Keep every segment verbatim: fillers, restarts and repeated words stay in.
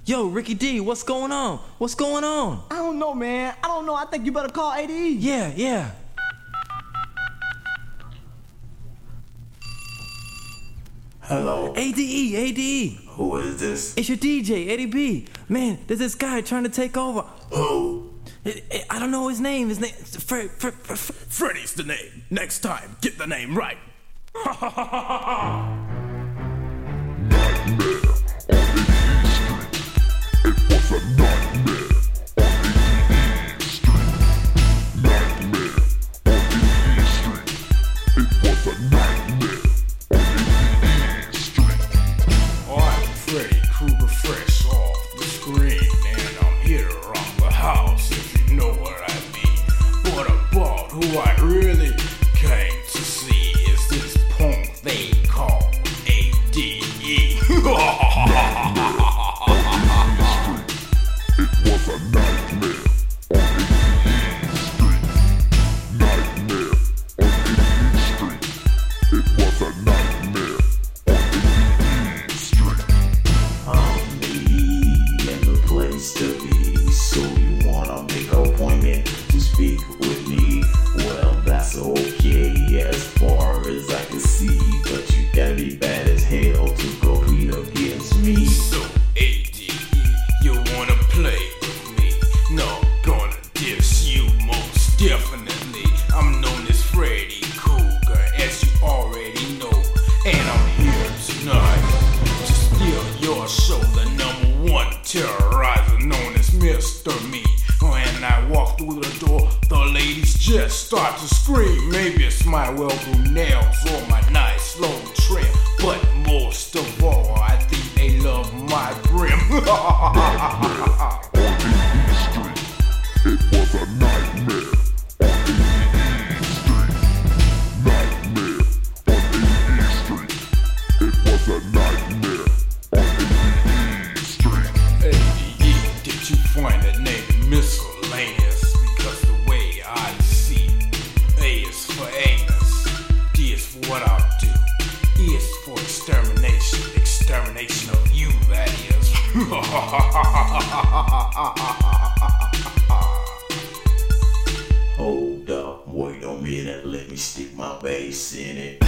Yo, Ricky D, what's going on? What's going on? I don't know, man. I don't know. I think you better call A D E. Yeah, yeah. Hello? A D E, A D E. Who is this? It's your D J, Eddie B. Man, there's this guy trying to take over. Who? I, I- I don't know his name. His name... Fred, Fred, Fred, Fred. Freddy's the name. Next time, get the name right. Ha ha ha ha ha! I'm Freddy Krueger, fresh off the screen, and I'm here to rock the house, if you know what I mean. What about who I really came to see is this punk they call A D E. It was a nightmare on eighty-eighth Street. Nightmare on eighty-eighth Street. It was a nightmare on eighty-eighth Street. I'm me and the place to be. So you wanna make an appointment to speak with me? Well, that's okay as far as I can see. But you gotta be bad as hell to compete against me. So A D E, you wanna play with me? No, gonna diss you most definitely. I'm known as Freddy Krueger, as you already know, and I'm here tonight to steal your show. The number one terrorizer known as Mister Me. When I walk through the door, the ladies just start to scream. Maybe it's my well-groomed nails or my nice slow trim, but most of all, I think they love my brim. On eighty-eighth Street. It was a nightmare on eighty-eighth Street. Nightmare on eighty-eighth Street. It was a nightmare on eighty-eighth Street. A D E, did you find the name miscellaneous? Because the way I see it, A is for anus, D is for what I'll do, E is for extermination, extermination of you, that is. Hold up, wait a minute, let me stick my bass in it.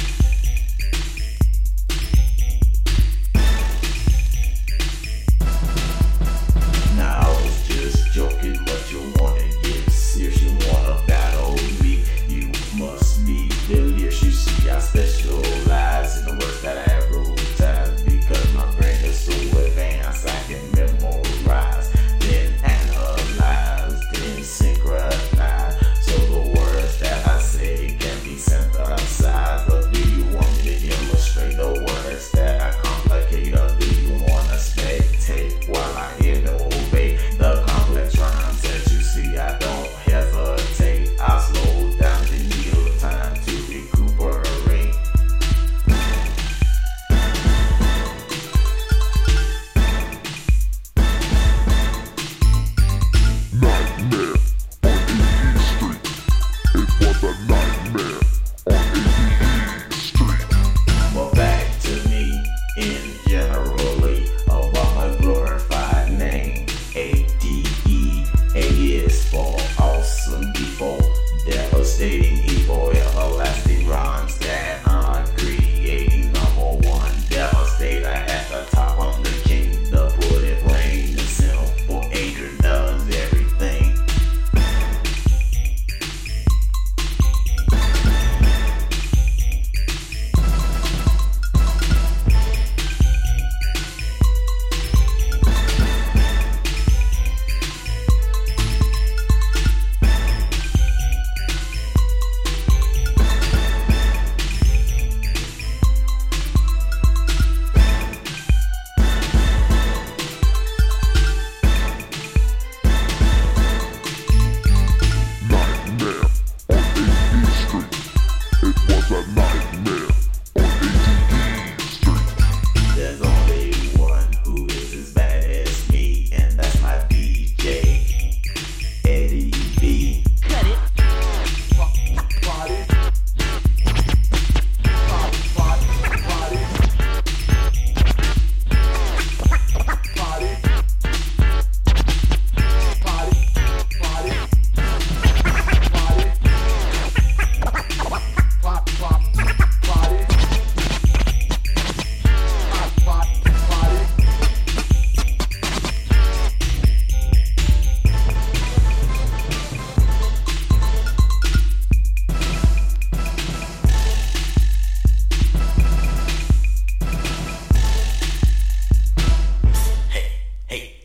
Now I was just joking, but you wanna get serious, you wanna battle me. You must be delirious, you see I specialize in the words that I advertise. Because my brain is so advanced, I can memorize, then analyze, then synchronize. So the words that I say can be synthesized.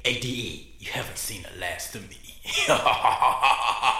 A D E, you haven't seen the last of me.